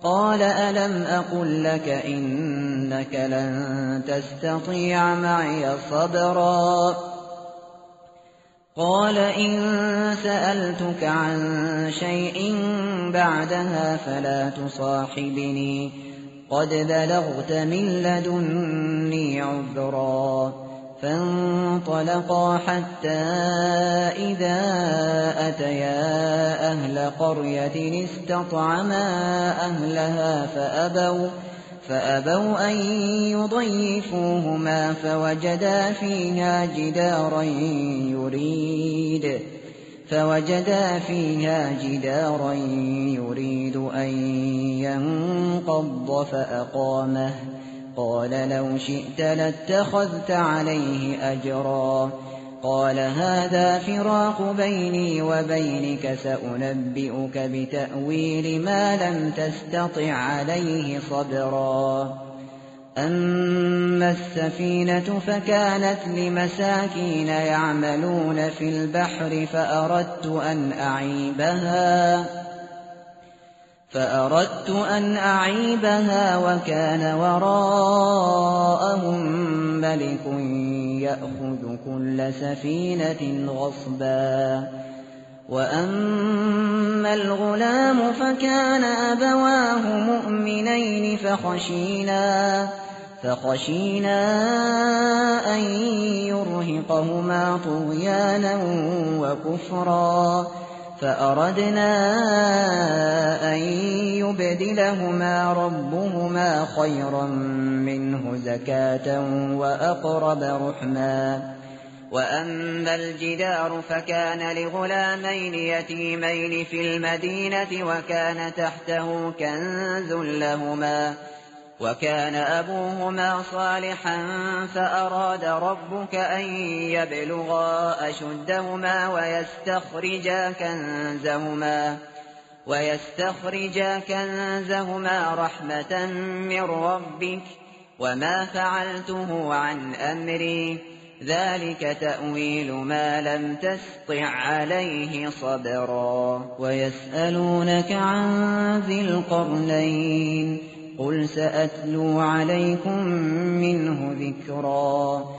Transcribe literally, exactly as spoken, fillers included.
قال ألم أقل لك إنك لن تستطيع معي صبرا قال إن سألتك عن شيء بعدها فلا تصاحبني قد بلغت من لدني عذرا فانطلقا حتى إذا أتيا أهل قرية استطعما أهلها فأبوا, فأبوا أن يضيفوهما فوجدا فيها جدارا يريد فوجدا فيها جدارا يريد أن ينقض فأقامه قال لو شئت لاتخذت عليه أجرا قال هذا فراق بيني وبينك سأنبئك بتأويل ما لم تستطع عليه صبرا أما السفينة فكانت لمساكين يعملون في البحر فأردت أن أعيبها فأردت أن أعيبها وكان وراءهم ملك يأخذ كل سفينة غصبا وأما الغلام فكان أبواه مؤمنين فخشينا فخشينا أن يرهقهما طغيانا وكفرا فأردنا أن يبدلهما ربهما خيرا منه زكاة وأقرب رحما وأما الجدار فكان لغلامين يتيمين في المدينة وكان تحته كنز لهما وكان أبوهما صالحا فأراد ربك أن يبلغا أشدهما ويستخرجا كنزهما ويستخرجا كنزهما رحمة من ربك وما فعلته عن أمري ذلك تأويل ما لم تسطع عليه صبرا ويسألونك عن ذي القرنين قل سأتلو عليكم منه ذكرا